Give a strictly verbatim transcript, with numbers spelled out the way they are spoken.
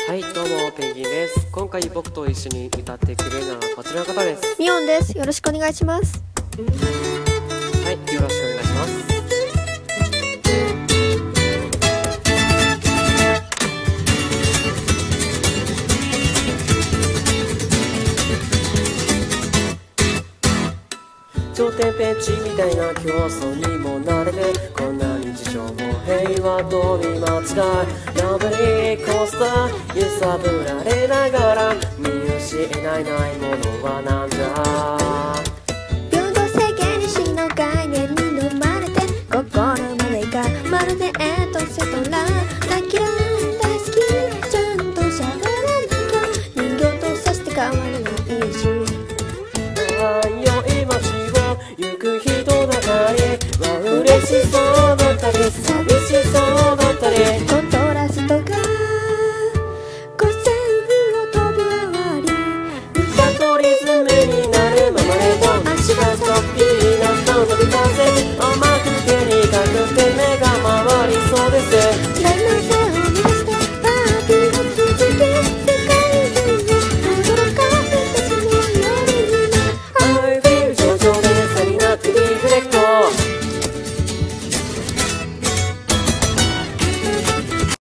はい、どうもペンギンです。今回僕と一緒に歌ってくれるのはこちらの方です。 ミオンです。よろしくお願いします。 はい、よろしくお願いします。頂点ペンチみたいな競争にも慣れて、こんな日常も平和と見間違い、ラブリーコースター揺さぶられながら見失えないないものはなんだ。